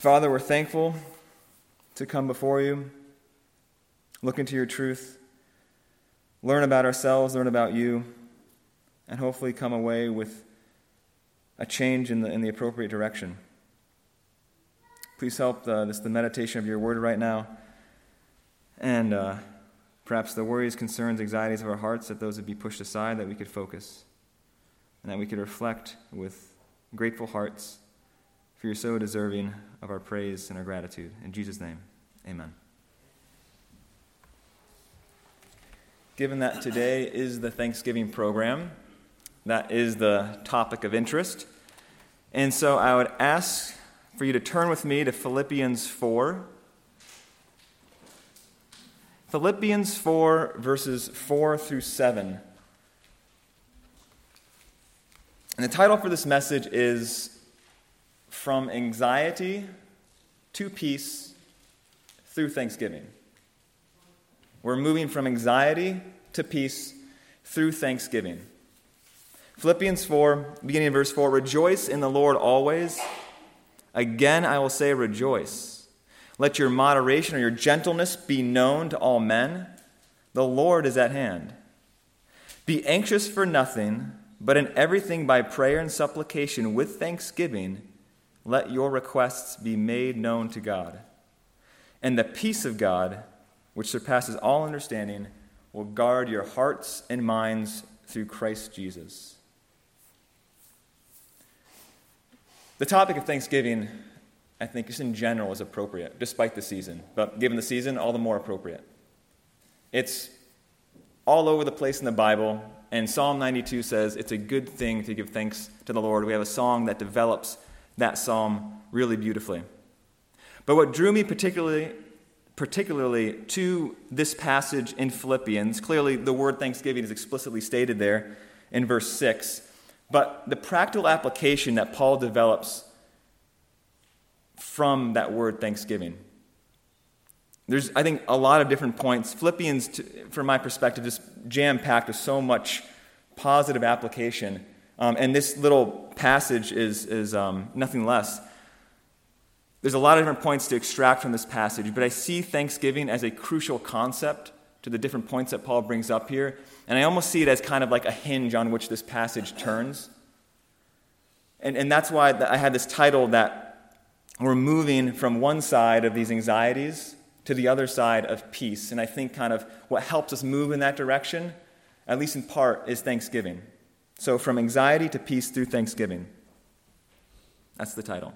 Father, we're thankful to come before you, look into your truth, learn about ourselves, learn about you, and hopefully come away with a change in the appropriate direction. Please help the meditation of your word right now, and perhaps the worries, concerns, anxieties of our hearts, that those would be pushed aside, that we could focus, and that we could reflect with grateful hearts, for you're so deserving of our praise and our gratitude. In Jesus' name, amen. Given that today is the Thanksgiving program, that is the topic of interest. And so I would ask for you to turn with me to Philippians 4. Philippians 4, verses 4 through 7. And the title for this message is From Anxiety to Peace Through Thanksgiving. We're moving from anxiety to peace through thanksgiving. Philippians 4, beginning in verse 4, "Rejoice in the Lord always. Again I will say rejoice. Let your moderation or your gentleness be known to all men. The Lord is at hand. Be anxious for nothing, but in everything by prayer and supplication with thanksgiving, let your requests be made known to God. And the peace of God, which surpasses all understanding, will guard your hearts and minds through Christ Jesus." The topic of Thanksgiving, I think, just in general, is appropriate, despite the season. But given the season, all the more appropriate. It's all over the place in the Bible, and Psalm 92 says it's a good thing to give thanks to the Lord. We have a song that develops that psalm really beautifully. But what drew me particularly to this passage in Philippians, clearly the word thanksgiving is explicitly stated there in verse 6, but the practical application that Paul develops from that word thanksgiving. There's, I think, a lot of different points. Philippians, from my perspective, is jam-packed with so much positive application. And this little passage is nothing less. There's a lot of different points to extract from this passage, but I see thanksgiving as a crucial concept to the different points that Paul brings up here. And I almost see it as kind of like a hinge on which this passage turns. And that's why I had this title that we're moving from one side of these anxieties to the other side of peace. And I think kind of what helps us move in that direction, at least in part, is thanksgiving. So from anxiety to peace through thanksgiving. That's the title.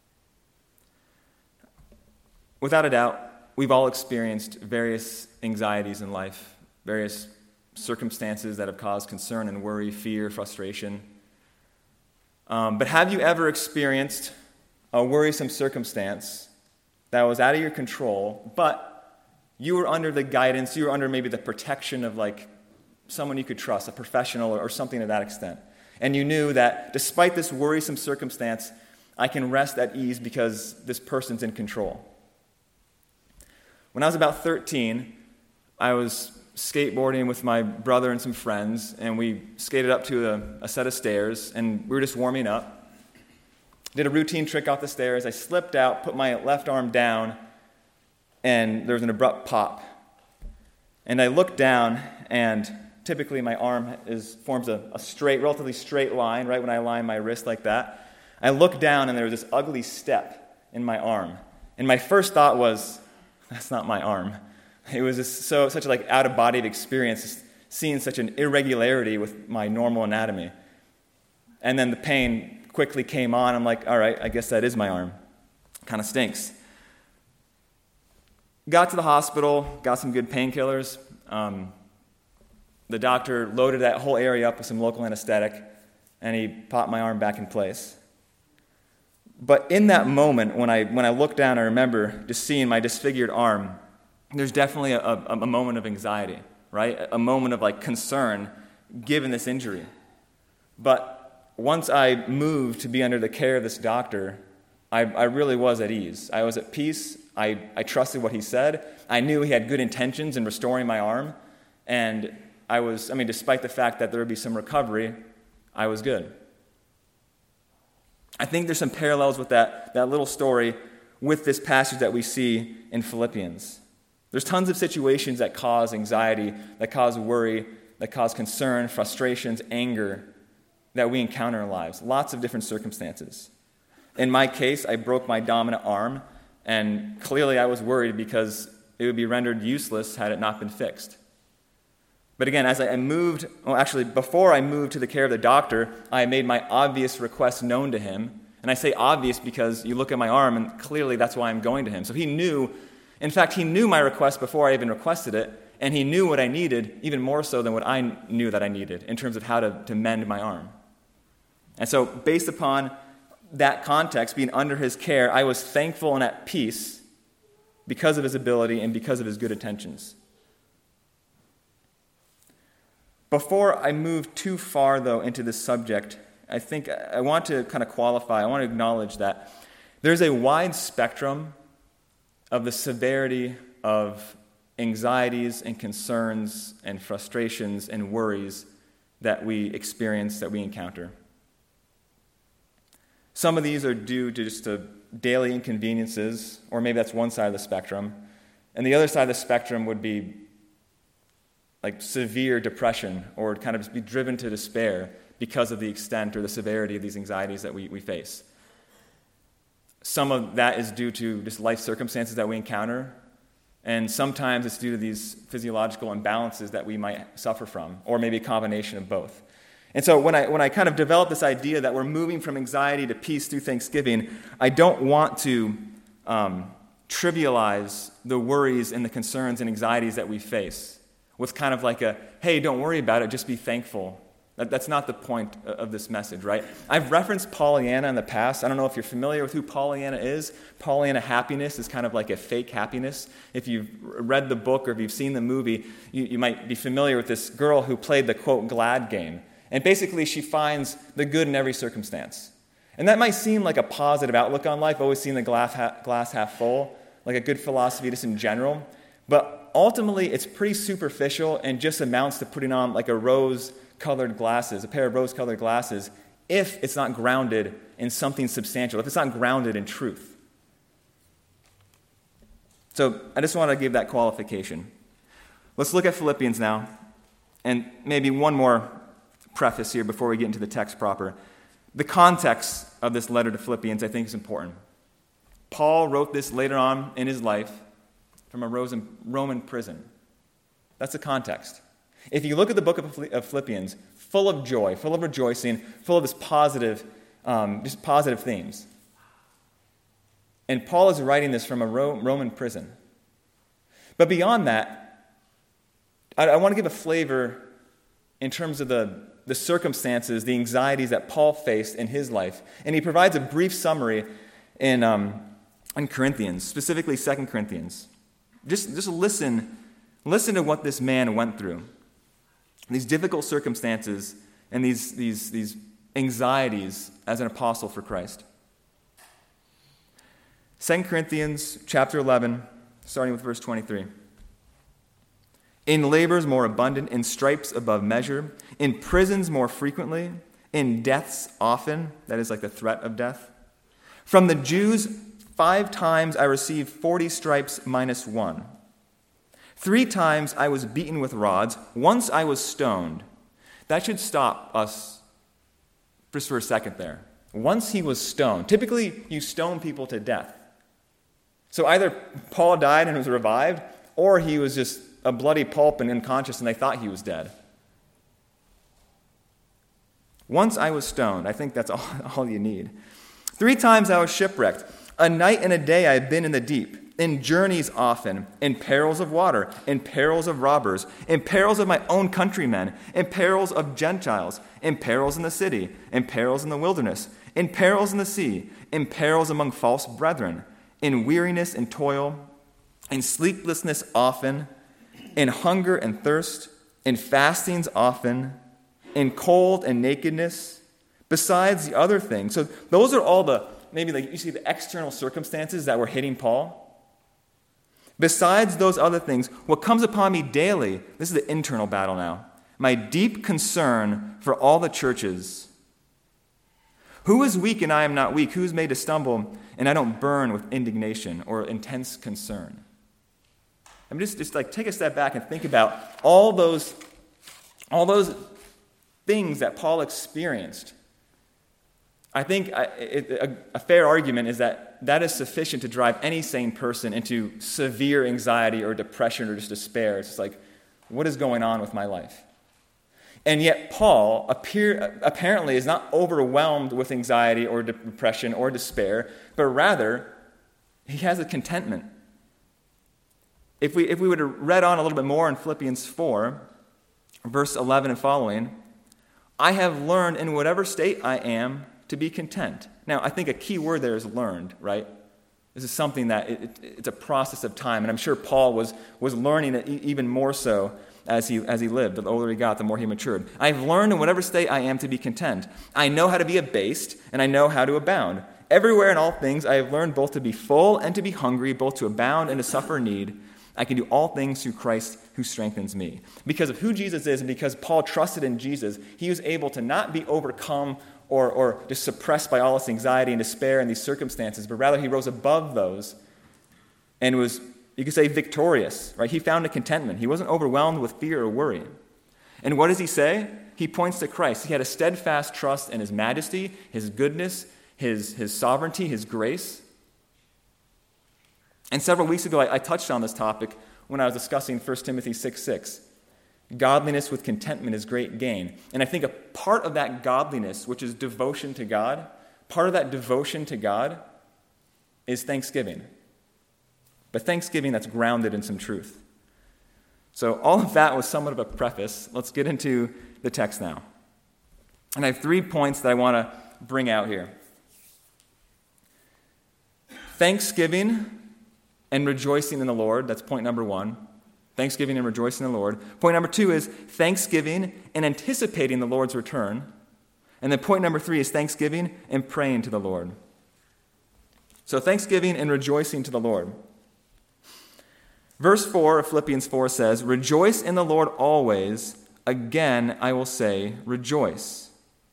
Without a doubt, we've all experienced various anxieties in life, various circumstances that have caused concern and worry, fear, frustration. But have you ever experienced a worrisome circumstance that was out of your control, but you were under the guidance, you were under maybe the protection of like someone you could trust, a professional or something to that extent, and you knew that despite this worrisome circumstance, I can rest at ease because this person's in control? When I was about 13, I was skateboarding with my brother and some friends, and we skated up to a set of stairs, and we were just warming up. Did a routine trick off the stairs. I slipped out, put my left arm down, and there was an abrupt pop. And I looked down, and typically my arm forms a relatively straight line, right when I align my wrist like that. I looked down, and there was this ugly step in my arm. And my first thought was, that's not my arm. It was just such a out-of-body experience, seeing such an irregularity with my normal anatomy. And then the pain quickly came on. I'm like, all right, I guess that is my arm. Kind of stinks. Got to the hospital, got some good painkillers. The doctor loaded that whole area up with some local anesthetic, and he popped my arm back in place. But in that moment, when I looked down, I remember just seeing my disfigured arm. There's definitely a moment of anxiety, right? A moment of concern given this injury. But once I moved to be under the care of this doctor, I really was at ease. I was at peace. I trusted what he said. I knew he had good intentions in restoring my arm. And despite the fact that there would be some recovery, I was good. I think there's some parallels with that little story with this passage that we see in Philippians. There's tons of situations that cause anxiety, that cause worry, that cause concern, frustrations, anger that we encounter in our lives. Lots of different circumstances. In my case, I broke my dominant arm, and clearly I was worried because it would be rendered useless had it not been fixed. But again, before I moved to the care of the doctor, I made my obvious request known to him. And I say obvious because you look at my arm, and clearly that's why I'm going to him. So he knew my request before I even requested it, and he knew what I needed, even more so than what I knew that I needed in terms of how to mend my arm. And so based upon that context, being under his care, I was thankful and at peace because of his ability and because of his good intentions. Before I move too far, though, into this subject, I think I want to kind of qualify, I want to acknowledge that there's a wide spectrum of the severity of anxieties and concerns and frustrations and worries that we experience, that we encounter. Some of these are due to just daily inconveniences, or maybe that's one side of the spectrum. And the other side of the spectrum would be like severe depression, or kind of just be driven to despair because of the extent or the severity of these anxieties that we face. Some of that is due to just life circumstances that we encounter, and sometimes it's due to these physiological imbalances that we might suffer from, or maybe a combination of both. And so when I kind of develop this idea that we're moving from anxiety to peace through Thanksgiving, I don't want to trivialize the worries and the concerns and anxieties that we face with kind of like hey, don't worry about it, just be thankful. That's not the point of this message, right? I've referenced Pollyanna in the past. I don't know if you're familiar with who Pollyanna is. Pollyanna happiness is kind of like a fake happiness. If you've read the book or if you've seen the movie, you might be familiar with this girl who played the, quote, glad game. And basically she finds the good in every circumstance. And that might seem like a positive outlook on life, always seeing the glass half full, like a good philosophy just in general. But ultimately, it's pretty superficial and just amounts to putting on like a pair of rose-colored glasses, if it's not grounded in something substantial, if it's not grounded in truth. So I just want to give that qualification. Let's look at Philippians now, and maybe one more preface here before we get into the text proper. The context of this letter to Philippians, I think, is important. Paul wrote this later on in his life from a Roman prison. That's the context. If you look at the book of Philippians, full of joy, full of rejoicing, full of this positive themes. And Paul is writing this from a Roman prison. But beyond that, I want to give a flavor in terms of the circumstances, the anxieties that Paul faced in his life. And he provides a brief summary in Corinthians, specifically 2 Corinthians. Just listen to what this man went through. These difficult circumstances and these anxieties as an apostle for Christ. 2 Corinthians chapter 11, starting with verse 23. In labors more abundant, in stripes above measure, in prisons more frequently, in deaths often, that is like the threat of death. From the Jews 5 times I received 40 stripes minus 1. 3 times I was beaten with rods. Once I was stoned. That should stop us just for a second there. Once he was stoned. Typically, you stone people to death. So either Paul died and was revived, or he was just a bloody pulp and unconscious and they thought he was dead. Once I was stoned. I think that's all you need. 3 times I was shipwrecked. A night and a day I have been in the deep. In journeys often, in perils of water, in perils of robbers, in perils of my own countrymen, in perils of Gentiles, in perils in the city, in perils in the wilderness, in perils in the sea, in perils among false brethren, in weariness and toil, in sleeplessness often, in hunger and thirst, in fastings often, in cold and nakedness, besides the other things. So those are all maybe you see the external circumstances that were hitting Paul. Besides those other things, what comes upon me daily, this is the internal battle now, my deep concern for all the churches. Who is weak and I am not weak? Who is made to stumble and I don't burn with indignation or intense concern? I mean, just like take a step back and think about all those things that Paul experienced. I think a fair argument is that is sufficient to drive any sane person into severe anxiety or depression or just despair. It's just like, what is going on with my life? And yet Paul apparently is not overwhelmed with anxiety or depression or despair, but rather he has a contentment. If we would have read on a little bit more in Philippians 4, verse 11 and following, I have learned in whatever state I am to be content. Now, I think a key word there is learned, right? This is something that it's a process of time, and I'm sure Paul was learning it even more so as he lived. The older he got, the more he matured. I've learned in whatever state I am to be content. I know how to be abased, and I know how to abound. Everywhere in all things I have learned both to be full and to be hungry, both to abound and to suffer need. I can do all things through Christ who strengthens me. Because of who Jesus is and because Paul trusted in Jesus, he was able to not be overcome or just suppressed by all this anxiety and despair and these circumstances, but rather he rose above those and was, you could say, victorious, right? He found a contentment. He wasn't overwhelmed with fear or worry. And what does he say? He points to Christ. He had a steadfast trust in his majesty, his goodness, his sovereignty, his grace. And several weeks ago, I touched on this topic when I was discussing 1 Timothy 6:6. Godliness with contentment is great gain. And I think a part of that godliness, which is devotion to God, part of that devotion to God is thanksgiving. But thanksgiving that's grounded in some truth. So all of that was somewhat of a preface. Let's get into the text now. And I have 3 points that I want to bring out here. Thanksgiving and rejoicing in the Lord. That's point number 1. Thanksgiving and rejoicing in the Lord. Point number 2 is thanksgiving and anticipating the Lord's return. And then point number 3 is thanksgiving and praying to the Lord. So thanksgiving and rejoicing to the Lord. Verse 4 of Philippians 4 says, rejoice in the Lord always. Again, I will say, rejoice.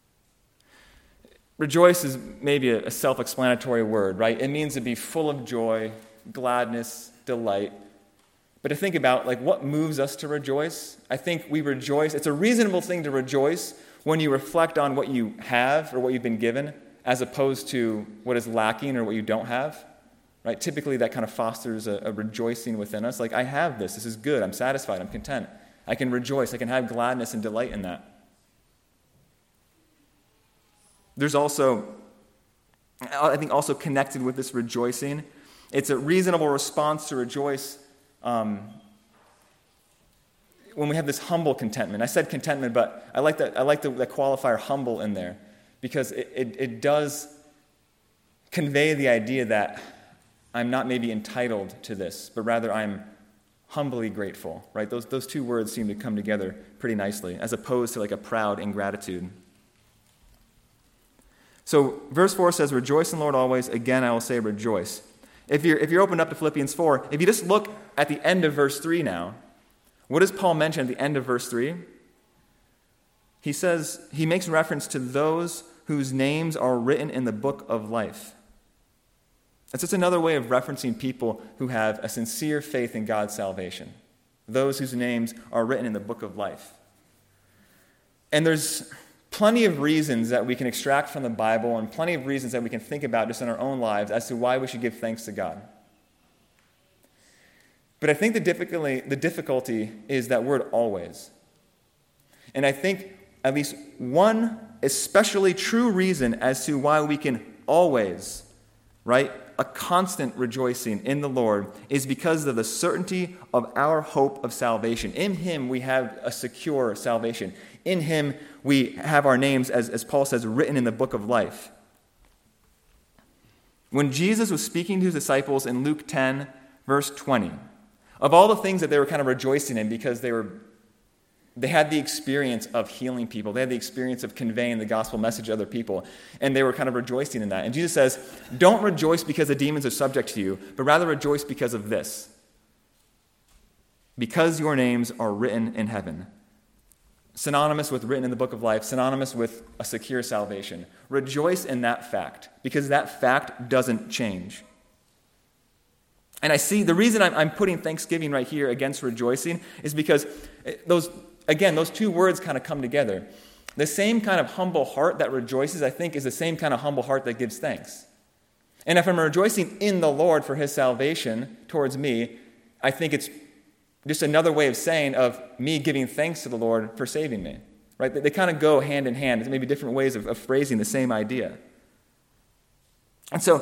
Rejoice is maybe a self-explanatory word, right? It means to be full of joy, gladness, delight. But to think about, like, what moves us to rejoice? I think we rejoice. It's a reasonable thing to rejoice when you reflect on what you have or what you've been given, as opposed to what is lacking or what you don't have. Right? Typically, that kind of fosters a rejoicing within us. Like, I have this. This is good. I'm satisfied. I'm content. I can rejoice. I can have gladness and delight in that. There's also, I think, also connected with this rejoicing, it's a reasonable response to rejoice when we have this humble contentment. I said contentment, but I like the qualifier humble in there, because it does convey the idea that I'm not maybe entitled to this, but rather I'm humbly grateful, right? Those 2 words seem to come together pretty nicely, as opposed to like a proud ingratitude. So verse 4 says, rejoice in the Lord always. Again, I will say rejoice. If you're opened up to Philippians 4, if you just look at the end of verse 3 now, what does Paul mention at the end of verse 3? He says, he makes reference to those whose names are written in the book of life. That's just another way of referencing people who have a sincere faith in God's salvation. Those whose names are written in the book of life. And there's plenty of reasons that we can extract from the Bible and plenty of reasons that we can think about just in our own lives as to why we should give thanks to God. But I think the difficulty is that word always. And I think at least one especially true reason as to why we can always, right, a constant rejoicing in the Lord is because of the certainty of our hope of salvation. In Him we have a secure salvation. In Him we have our names, as Paul says, written in the book of life. When Jesus was speaking to his disciples in Luke 10, verse 20, of all the things that they were kind of rejoicing in because they had the experience of healing people. They had the experience of conveying the gospel message to other people. And they were kind of rejoicing in that. And Jesus says, don't rejoice because the demons are subject to you, but rather rejoice because of this. Because your names are written in heaven. synonymous with written in the book of life, synonymous with a secure salvation. Rejoice in that fact, because that fact doesn't change. And I see the reason I'm putting thanksgiving right here against rejoicing is because those two words kind of come together. The same kind of humble heart that rejoices, I think, is the same kind of humble heart that gives thanks. And if I'm rejoicing in the Lord for his salvation towards me, I think it's just another way of saying of me giving thanks to the Lord for saving me. Right? They kind of go hand in hand. It's maybe different ways of phrasing the same idea. And so,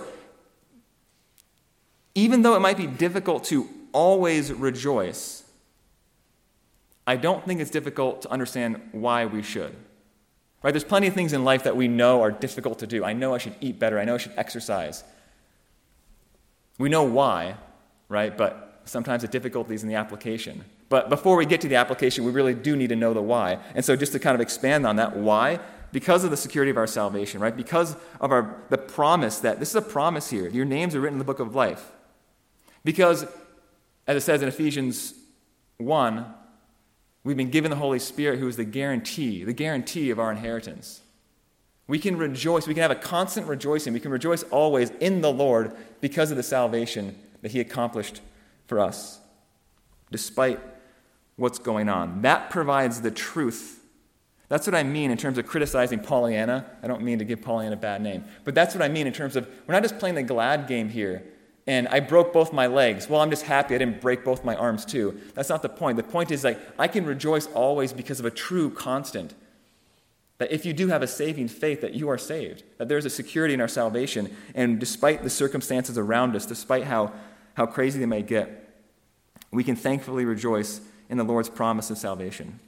even though it might be difficult to always rejoice, I don't think it's difficult to understand why we should. Right? There's plenty of things in life that we know are difficult to do. I know I should eat better. I know I should exercise. We know why, right? But sometimes the difficulty is in the application. But before we get to the application, we really do need to know the why. And so just to kind of expand on that, why? Because of the security of our salvation, right? Because of the promise that, this is a promise here, your names are written in the book of life. Because, as it says in Ephesians 1, we've been given the Holy Spirit who is the guarantee of our inheritance. We can rejoice, we can have a constant rejoicing, we can rejoice always in the Lord because of the salvation that he accomplished for us, despite what's going on. That provides the truth. That's what I mean in terms of criticizing Pollyanna. I don't mean to give Pollyanna a bad name, but that's what I mean in terms of, we're not just playing the glad game here, and I broke both my legs. Well, I'm just happy I didn't break both my arms too. That's not the point. The point is, like, I can rejoice always because of a true constant. That if you do have a saving faith, that you are saved. That there's a security in our salvation. And despite the circumstances around us, despite how crazy they may get, we can thankfully rejoice in the Lord's promise of salvation.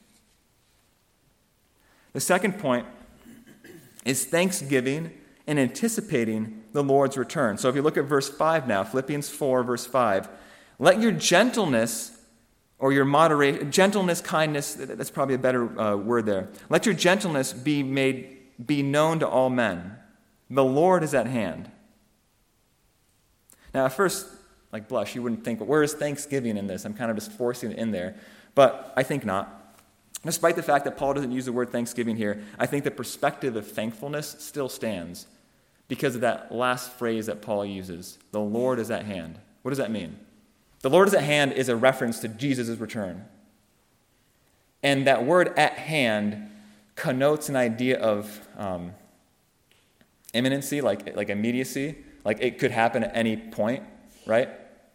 The second point is thanksgiving and anticipating the Lord's return. So if you look at verse 5 now, Philippians 4, verse 5, let your gentleness, or your moderation, gentleness, kindness, that's probably a better word there. Let your gentleness be known to all men. The Lord is at hand. Now, at first, like blush, you wouldn't think, well, where is thanksgiving in this? I'm kind of just forcing it in there. But I think not. Despite the fact that Paul doesn't use the word thanksgiving here, I think the perspective of thankfulness still stands because of that last phrase that Paul uses. The Lord is at hand. What does that mean? The Lord is at hand is a reference to Jesus' return. And that word at hand connotes an idea of imminency, like immediacy. Like it could happen at any point, right?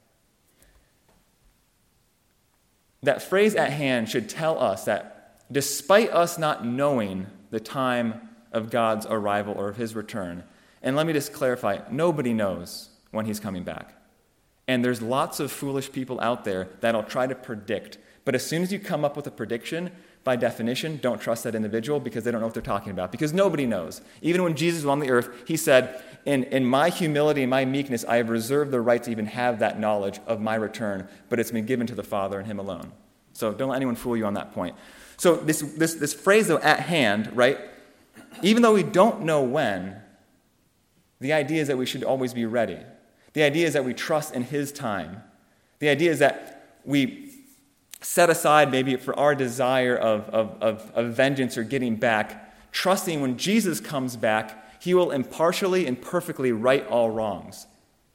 That phrase at hand should tell us that despite us not knowing the time of God's arrival or of his return, and let me just clarify, nobody knows when he's coming back. And there's lots of foolish people out there that'll try to predict. But as soon as you come up with a prediction, by definition, don't trust that individual because they don't know what they're talking about. Because nobody knows. Even when Jesus was on the earth, he said, in my humility and my meekness, I have reserved the right to even have that knowledge of my return, but it's been given to the Father and him alone. So don't let anyone fool you on that point. So this phrase, though, at hand, right? Even though we don't know when, the idea is that we should always be ready. The idea is that we trust in his time. The idea is that we set aside maybe for our desire of vengeance or getting back, trusting when Jesus comes back, he will impartially and perfectly right all wrongs.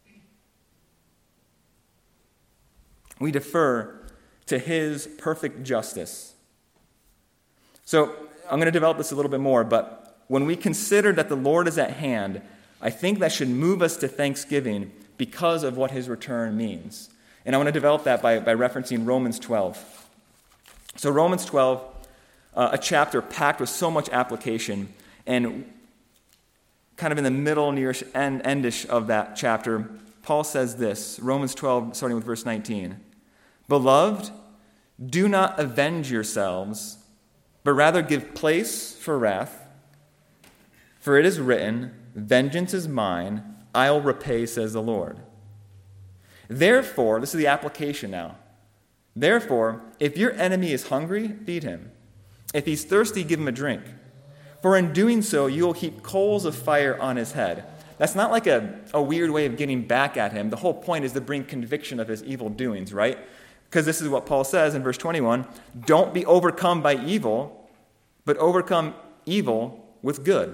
We defer to his perfect justice. So I'm going to develop this a little bit more, but when we consider that the Lord is at hand, I think that should move us to thanksgiving because of what his return means. And I want to develop that by referencing Romans 12. So Romans 12, a chapter packed with so much application, and kind of in the middle, near endish of that chapter, Paul says this, Romans 12, starting with verse 19. Beloved, do not avenge yourselves, but rather give place for wrath. For it is written, vengeance is mine, I'll repay, says the Lord. Therefore, this is the application now. Therefore, if your enemy is hungry, feed him. If he's thirsty, give him a drink. For in doing so, you will heap coals of fire on his head. That's not like a weird way of getting back at him. The whole point is to bring conviction of his evil doings, right? Because this is what Paul says in verse 21, don't be overcome by evil, but overcome evil with good.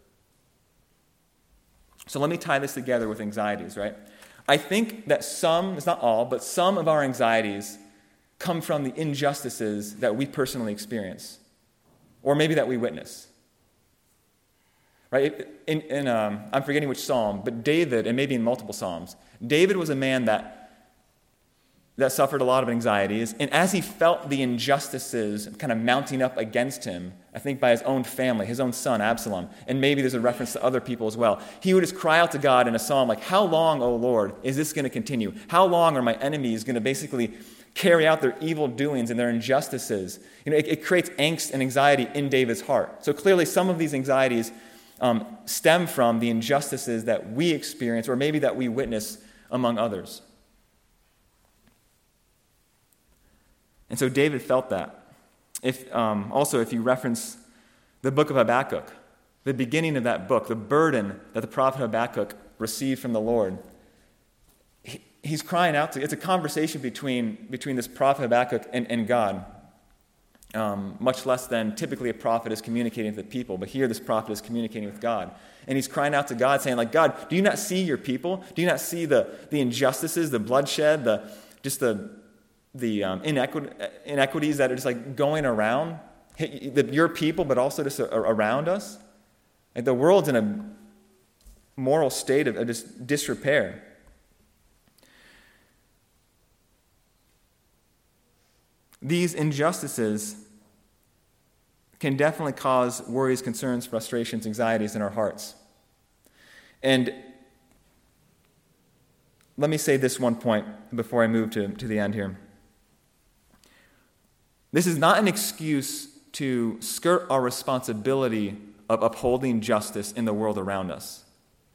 So let me tie this together with anxieties, right? I think that some, it's not all, but some of our anxieties come from the injustices that we personally experience, or maybe that we witness. Right? I'm forgetting which psalm, but David, and maybe in multiple psalms, David was a man that suffered a lot of anxieties, and as he felt the injustices kind of mounting up against him, I think by his own family, his own son, Absalom, and maybe there's a reference to other people as well, he would just cry out to God in a psalm like, how long, O Lord, is this going to continue? How long are my enemies going to basically carry out their evil doings and their injustices? It creates angst and anxiety in David's heart. So clearly some of these anxieties stem from the injustices that we experience or maybe that we witness among others. And so David felt that. If you reference the book of Habakkuk, the beginning of that book, the burden that the prophet Habakkuk received from the Lord, he's crying out it's a conversation between this prophet Habakkuk and God, much less than typically a prophet is communicating with the people. But here this prophet is communicating with God. And he's crying out to God saying, like, God, do you not see your people? Do you not see the injustices, the bloodshed, the inequities that are just like going around your people, but also just around us? Like the world's in a moral state of just disrepair. These injustices can definitely cause worries, concerns, frustrations, anxieties in our hearts. And let me say this one point before I move to the end here. This is not an excuse to skirt our responsibility of upholding justice in the world around us.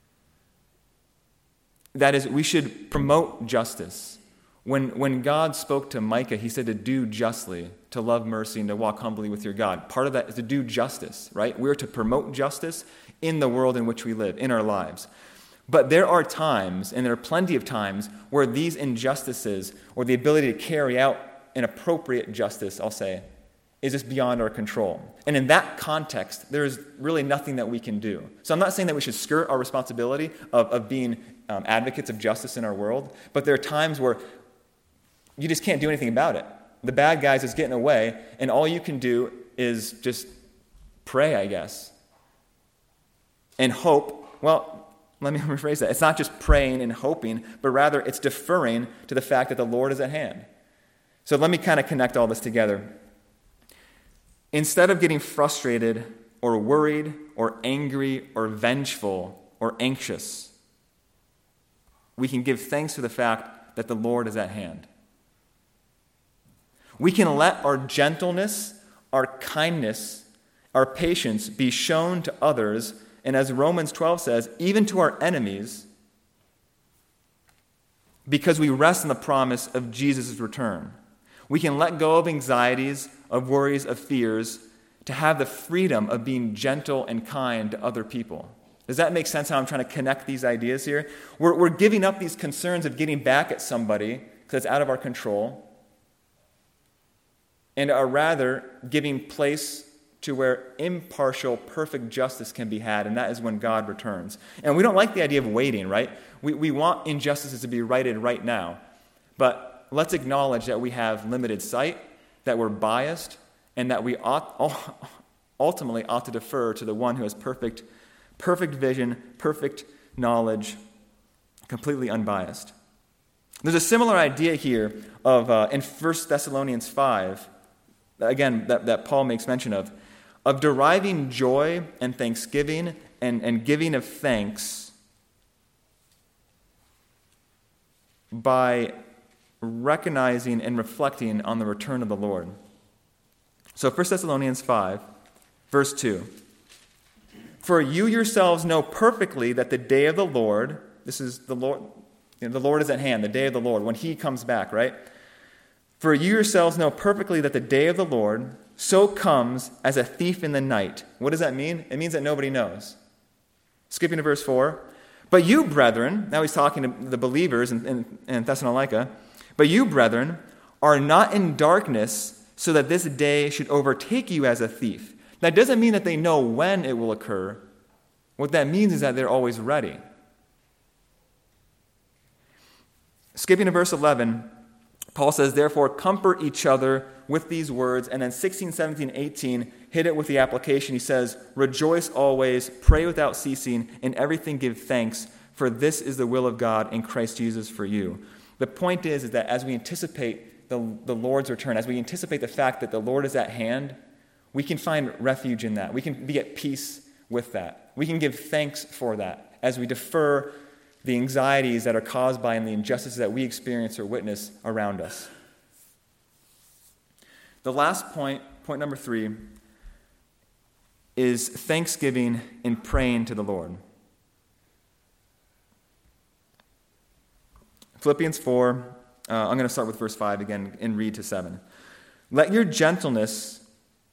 That is, we should promote justice. When God spoke to Micah, he said to do justly, to love mercy, and to walk humbly with your God. Part of that is to do justice, right? We're to promote justice in the world in which we live, in our lives. But there are times, and there are plenty of times, where these injustices, or the ability to carry out an appropriate justice, I'll say, is just beyond our control. And in that context, there is really nothing that we can do. So I'm not saying that we should skirt our responsibility of being advocates of justice in our world, but there are times where you just can't do anything about it. The bad guys is getting away, and all you can do is just pray, I guess, and hope. Well, let me rephrase that. It's not just praying and hoping, but rather it's deferring to the fact that the Lord is at hand. So let me kind of connect all this together. Instead of getting frustrated or worried or angry or vengeful or anxious, we can give thanks for the fact that the Lord is at hand. We can let our gentleness, our kindness, our patience be shown to others, and as Romans 12 says, even to our enemies, because we rest in the promise of Jesus' return. We can let go of anxieties, of worries, of fears, to have the freedom of being gentle and kind to other people. Does that make sense how I'm trying to connect these ideas here? We're giving up these concerns of getting back at somebody because it's out of our control, and are rather giving place to where impartial, perfect justice can be had, and that is when God returns. And we don't like the idea of waiting, right? We want injustices to be righted right now. But let's acknowledge that we have limited sight, that we're biased, and that we ultimately ought to defer to the one who has perfect vision, perfect knowledge, completely unbiased. There's a similar idea here of in 1 Thessalonians 5, again, that Paul makes mention of deriving joy and thanksgiving and giving of thanks by recognizing and reflecting on the return of the Lord. So 1 Thessalonians 5, verse 2. For you yourselves know perfectly that the day of the Lord, this is the Lord, the Lord is at hand, the day of the Lord, when he comes back, right? For you yourselves know perfectly that the day of the Lord so comes as a thief in the night. What does that mean? It means that nobody knows. Skipping to verse 4. But you, brethren, now he's talking to the believers in Thessalonica, but you, brethren, are not in darkness so that this day should overtake you as a thief. That doesn't mean that they know when it will occur. What that means is that they're always ready. Skipping to verse 11, Paul says, therefore, comfort each other with these words. And then 16, 17, 18, hit it with the application. He says, rejoice always, pray without ceasing, in everything give thanks, for this is the will of God in Christ Jesus for you. The point is that as we anticipate the Lord's return, as we anticipate the fact that the Lord is at hand, we can find refuge in that. We can be at peace with that. We can give thanks for that as we defer the anxieties that are caused by and the injustices that we experience or witness around us. The last point, point number 3, is thanksgiving in praying to the Lord. Philippians 4, I'm going to start with verse 5 again and read to 7. Let your gentleness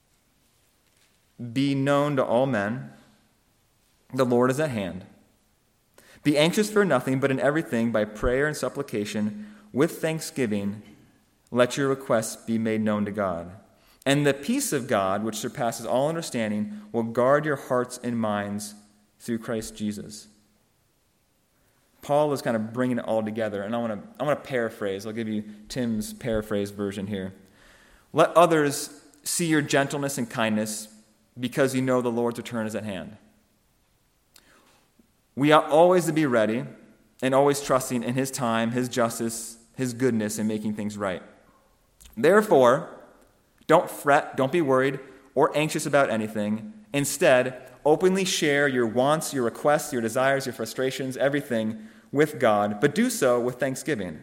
be known to all men. The Lord is at hand. Be anxious for nothing, but in everything, by prayer and supplication, with thanksgiving, let your requests be made known to God. And the peace of God, which surpasses all understanding, will guard your hearts and minds through Christ Jesus. Paul is kind of bringing it all together, and I want to paraphrase. I'll give you Tim's paraphrase version here. Let others see your gentleness and kindness because you know the Lord's return is at hand. We ought always to be ready and always trusting in His time, His justice, His goodness in making things right. Therefore, don't fret, don't be worried or anxious about anything. Instead, openly share your wants, your requests, your desires, your frustrations, everything with God, but do so with thanksgiving.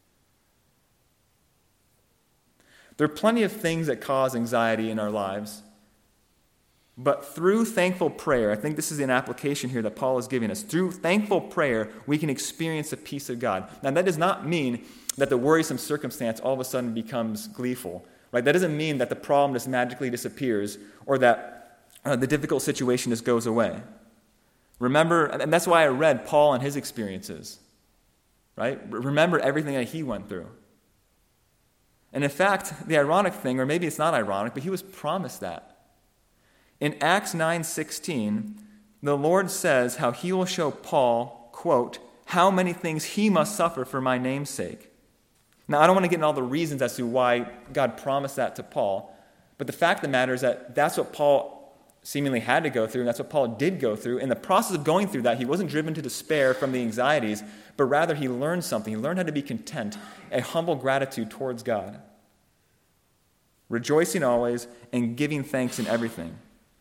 There are plenty of things that cause anxiety in our lives, but through thankful prayer, I think this is an application here that Paul is giving us. Through thankful prayer, we can experience the peace of God. Now, that does not mean that the worrisome circumstance all of a sudden becomes gleeful. Right? That doesn't mean that the problem just magically disappears or that the difficult situation just goes away. Remember, and that's why I read Paul and his experiences. Right? Remember everything that he went through. And in fact, the ironic thing, or maybe it's not ironic, but he was promised that. In Acts 9:16, the Lord says how he will show Paul, quote, how many things he must suffer for my name's sake. Now, I don't want to get into all the reasons as to why God promised that to Paul, but the fact of the matter is that that's what Paul seemingly had to go through, and that's what Paul did go through. In the process of going through that, he wasn't driven to despair from the anxieties, but rather he learned something. He learned how to be content, a humble gratitude towards God, rejoicing always and giving thanks in everything.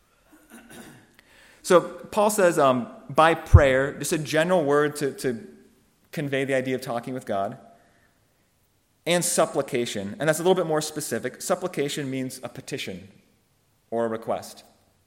So Paul says, by prayer, just a general word to convey the idea of talking with God, and supplication. And that's a little bit more specific. Supplication means a petition or a request.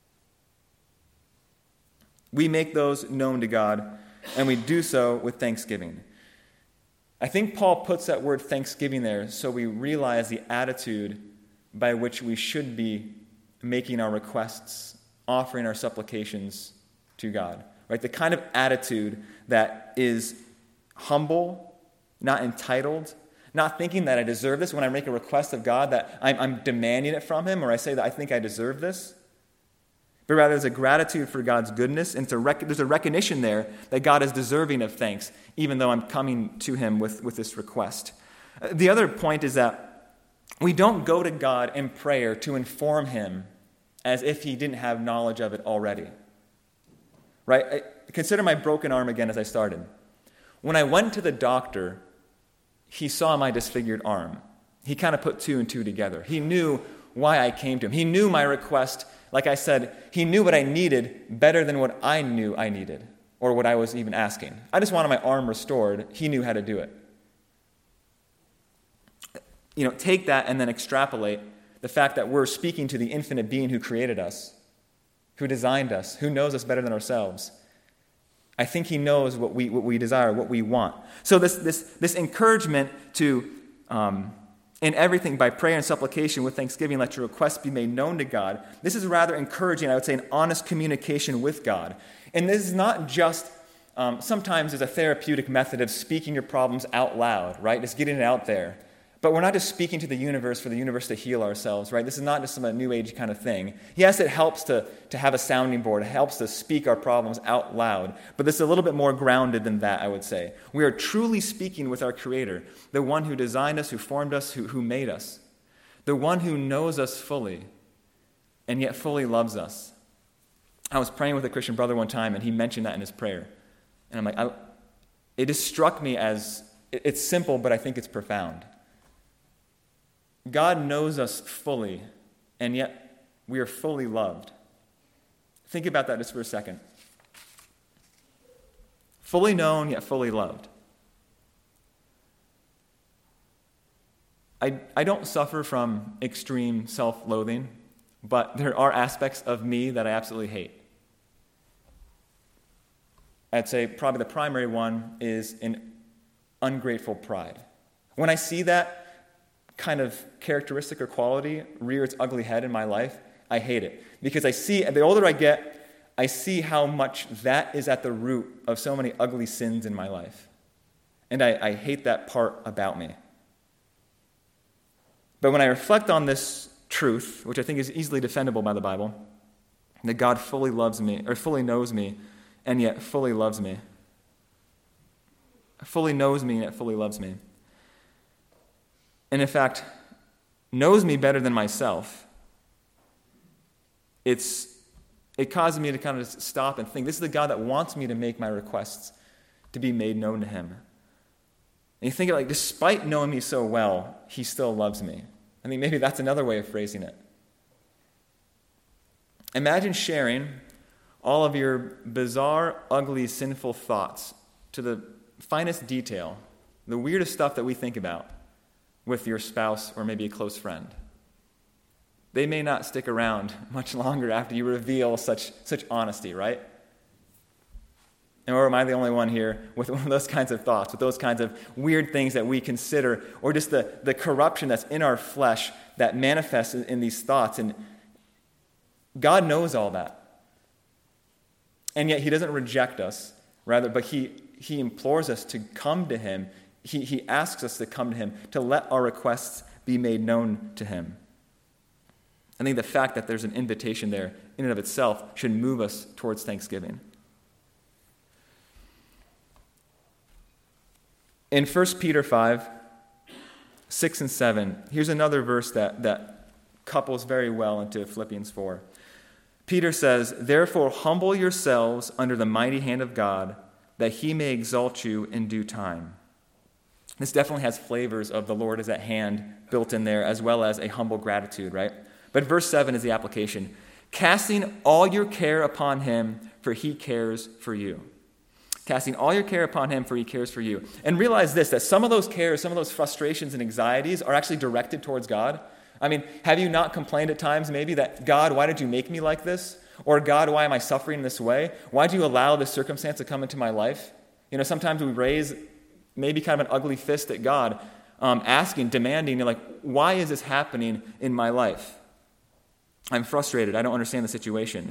We make those known to God, and we do so with thanksgiving. I think Paul puts that word thanksgiving there so we realize the attitude by which we should be making our requests, offering our supplications to God. Right? The kind of attitude that is humble, not entitled, not thinking that I deserve this when I make a request of God, that I'm demanding it from Him, or I say that I think I deserve this. But rather there's a gratitude for God's goodness, and there's a recognition there that God is deserving of thanks, even though I'm coming to Him with this request. The other point is that we don't go to God in prayer to inform Him as if He didn't have knowledge of it already. Right? Consider my broken arm again as I started. When I went to the doctor, he saw my disfigured arm. He kind of put 2 and 2 together. He knew why I came to him. He knew my request. Like I said, he knew what I needed better than what I knew I needed or what I was even asking. I just wanted my arm restored. He knew how to do it. Take that and then extrapolate the fact that we're speaking to the infinite being who created us, who designed us, who knows us better than ourselves. I think He knows what we desire, what we want. So this encouragement to, in everything, by prayer and supplication with thanksgiving, let your requests be made known to God. This is rather encouraging, I would say, an honest communication with God. And this is not just, sometimes there's a therapeutic method of speaking your problems out loud, right? Just getting it out there. But we're not just speaking to the universe for the universe to heal ourselves, right? This is not just some New Age kind of thing. Yes, it helps to have a sounding board. It helps to speak our problems out loud. But this is a little bit more grounded than that, I would say. We are truly speaking with our Creator, the one who designed us, who formed us, who made us, the one who knows us fully and yet fully loves us. I was praying with a Christian brother one time, and he mentioned that in his prayer. And I'm like, it just struck me as, it's simple, but I think it's profound. God knows us fully, and yet we are fully loved. Think about that just for a second. Fully known, yet fully loved. I don't suffer from extreme self-loathing, but there are aspects of me that I absolutely hate. I'd say probably the primary one is an ungrateful pride. When I see that kind of characteristic or quality rear its ugly head in my life, I hate it. Because I see, the older I get, I see how much that is at the root of so many ugly sins in my life. And I hate that part about me. But when I reflect on this truth, which I think is easily defendable by the Bible, that God fully loves me, or fully knows me, and yet fully loves me. Fully knows me, and yet fully loves me. And in fact, knows me better than myself. It causes me to kind of stop and think, this is the God that wants me to make my requests to be made known to him. And you think, like, despite knowing me so well, he still loves me. I think maybe that's another way of phrasing it. Imagine sharing all of your bizarre, ugly, sinful thoughts to the finest detail, the weirdest stuff that we think about, with your spouse or maybe a close friend. They may not stick around much longer after you reveal such honesty, right? Or am I the only one here with one of those kinds of thoughts, with those kinds of weird things that we consider, or just the corruption that's in our flesh that manifests in these thoughts? And God knows all that. And yet he doesn't reject us, but he implores us to come to him. He asks us to come to him, to let our requests be made known to him. I think the fact that there's an invitation there in and of itself should move us towards thanksgiving. In 1 Peter 5, 6 and 7, here's another verse that couples very well into Philippians 4. Peter says, "Therefore humble yourselves under the mighty hand of God, that he may exalt you in due time." This definitely has flavors of the Lord is at hand built in there, as well as a humble gratitude, right? But verse 7 is the application. "Casting all your care upon him, for he cares for you." Casting all your care upon him, for he cares for you. And realize this, that some of those cares, some of those frustrations and anxieties are actually directed towards God. I mean, have you not complained at times maybe that, God, why did you make me like this? Or, God, why am I suffering this way? Why do you allow this circumstance to come into my life? You know, sometimes we raise maybe kind of an ugly fist at God, asking, demanding, like, why is this happening in my life? I'm frustrated. I don't understand the situation.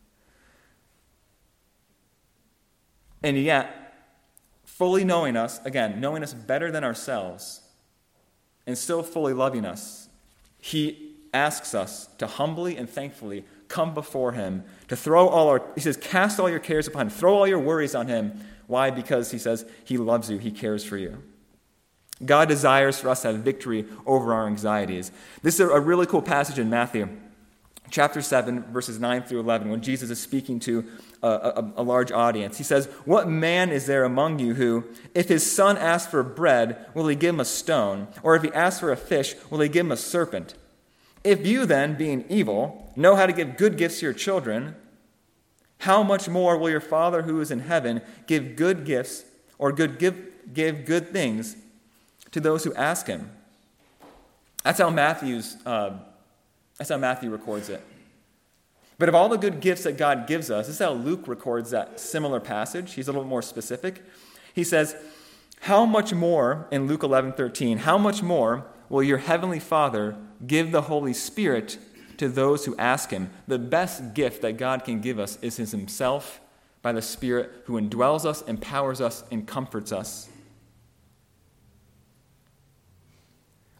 And yet, fully knowing us, again, knowing us better than ourselves, and still fully loving us, he asks us to humbly and thankfully come before him, to he says, cast all your cares upon him, throw all your worries on him. Why? Because he says he loves you, he cares for you. God desires for us to have victory over our anxieties. This is a really cool passage in Matthew, chapter 7, verses 9 through 11, when Jesus is speaking to a large audience. He says, "What man is there among you who, if his son asks for bread, will he give him a stone? Or if he asks for a fish, will he give him a serpent? If you then, being evil, know how to give good gifts to your children, how much more will your Father who is in heaven give good gifts, or give good things to those who ask him?" That's how Matthew records it. But of all the good gifts that God gives us, this is how Luke records that similar passage. He's a little more specific. He says, "How much more," in Luke 11:13, "how much more will your heavenly Father give the Holy Spirit to those who ask him?" The best gift that God can give us is himself by the Spirit who indwells us, empowers us, and comforts us.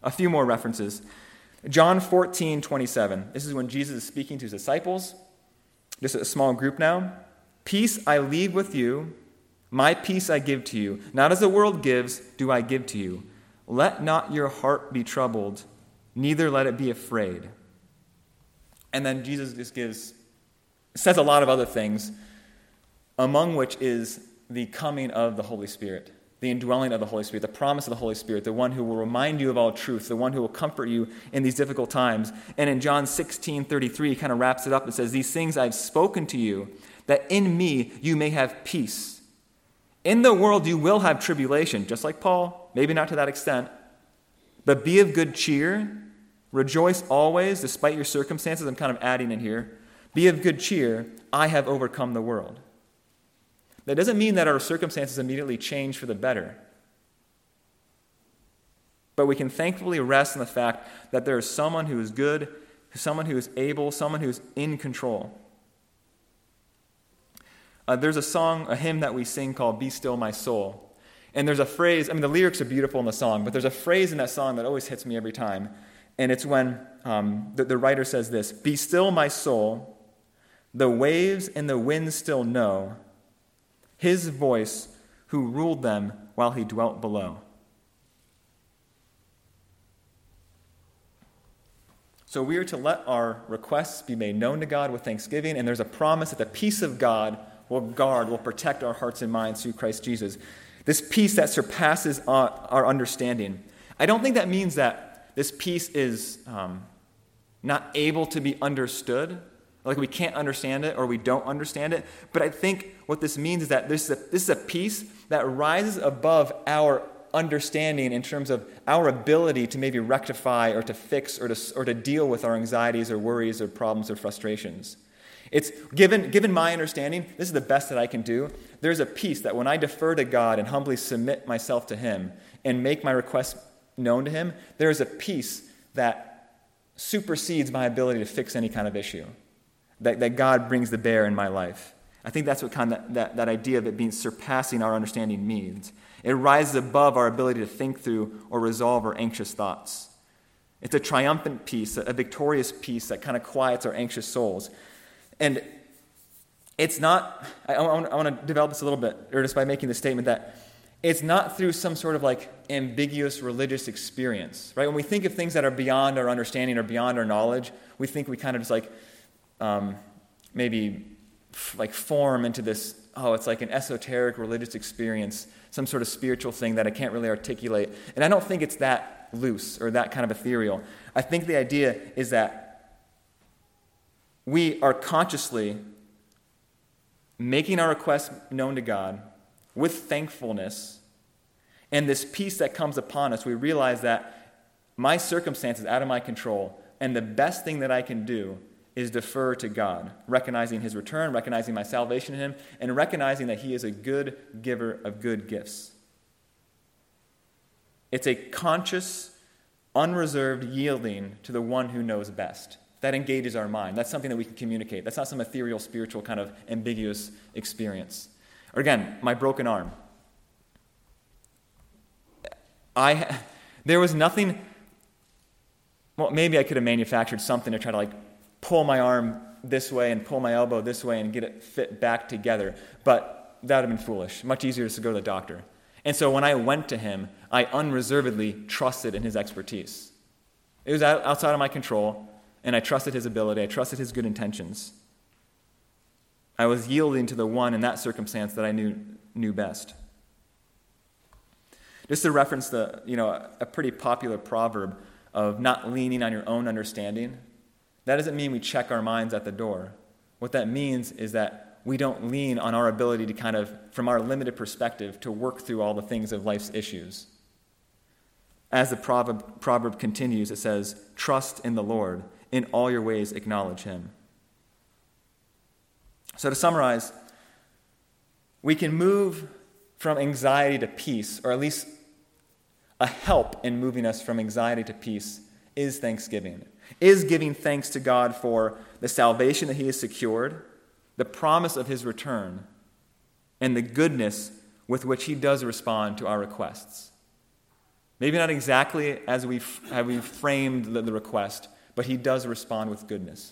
A few more references. John 14:27. This is when Jesus is speaking to his disciples. Just a small group now. Peace I leave with you, my peace I give to you. Not as the world gives, do I give to you. Let not your heart be troubled, neither let it be afraid. And then Jesus just says a lot of other things, among which is the coming of the Holy Spirit, the indwelling of the Holy Spirit, the promise of the Holy Spirit, the one who will remind you of all truth, the one who will comfort you in these difficult times. And in John 16:33, he kind of wraps it up and says, these things I've spoken to you, that in me you may have peace. In the world you will have tribulation, just like Paul, maybe not to that extent. But be of good cheer, rejoice always, despite your circumstances. I'm kind of adding in here. Be of good cheer, I have overcome the world. That doesn't mean that our circumstances immediately change for the better. But we can thankfully rest in the fact that there is someone who is good, someone who is able, someone who is in control. There's a song, a hymn that we sing called Be Still My Soul. And there's a phrase, the lyrics are beautiful in the song, but there's a phrase in that song that always hits me every time. And it's when the writer says this, Be still my soul, the waves and the winds still know his voice who ruled them while he dwelt below. So we are to let our requests be made known to God with thanksgiving, and there's a promise that the peace of God will protect our hearts and minds through Christ Jesus. This peace that surpasses our understanding. I don't think that means that this peace is not able to be understood, like we can't understand it or we don't understand it. But I think what this means is that this is a peace that rises above our understanding in terms of our ability to maybe rectify or to fix or to deal with our anxieties or worries or problems or frustrations. It's given my understanding, this is the best that I can do. There's a peace that when I defer to God and humbly submit myself to him and make my requests known to him, there is a peace that supersedes my ability to fix any kind of issue that God brings to bear in my life. I think that's what that idea of it being surpassing our understanding means. It rises above our ability to think through or resolve our anxious thoughts. It's a triumphant peace, a victorious peace that kind of quiets our anxious souls. And it's not, I want to develop this a little bit, or just by making the statement that it's not through some sort of like ambiguous religious experience, right? When we think of things that are beyond our understanding or beyond our knowledge, we think we kind of just like maybe like form into this, it's like an esoteric religious experience, some sort of spiritual thing that I can't really articulate. And I don't think it's that loose or that kind of ethereal. I think the idea is that we are consciously making our requests known to God with thankfulness, and this peace that comes upon us, we realize that my circumstance is out of my control, and the best thing that I can do is defer to God, recognizing his return, recognizing my salvation in him, and recognizing that he is a good giver of good gifts. It's a conscious, unreserved yielding to the one who knows best. That engages our mind. That's something that we can communicate. That's not some ethereal, spiritual kind of ambiguous experience. Or again, my broken arm. There was nothing, maybe I could have manufactured something to try to pull my arm this way and pull my elbow this way and get it fit back together. But that would have been foolish. Much easier to go to the doctor. And so when I went to him, I unreservedly trusted in his expertise. It was outside of my control, and I trusted his ability. I trusted his good intentions. I was yielding to the one in that circumstance that I knew best. Just to reference a pretty popular proverb of not leaning on your own understanding, that doesn't mean we check our minds at the door. What that means is that we don't lean on our ability to kind of, from our limited perspective, to work through all the things of life's issues. As the proverb continues, it says, "Trust in the Lord. In all your ways acknowledge him." So to summarize, we can move from anxiety to peace, or at least a help in moving us from anxiety to peace is thanksgiving, is giving thanks to God for the salvation that he has secured, the promise of his return, and the goodness with which he does respond to our requests. Maybe not exactly as we framed the request, but he does respond with goodness.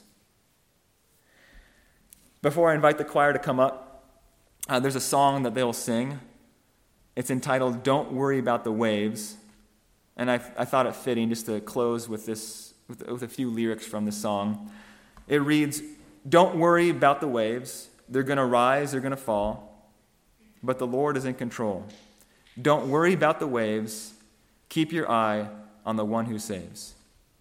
Before I invite the choir to come up, there's a song that they'll sing. It's entitled, "Don't Worry About the Waves." And I thought it fitting just to close with with a few lyrics from the song. It reads, "Don't worry about the waves. They're going to rise, they're going to fall. But the Lord is in control. Don't worry about the waves. Keep your eye on the one who saves."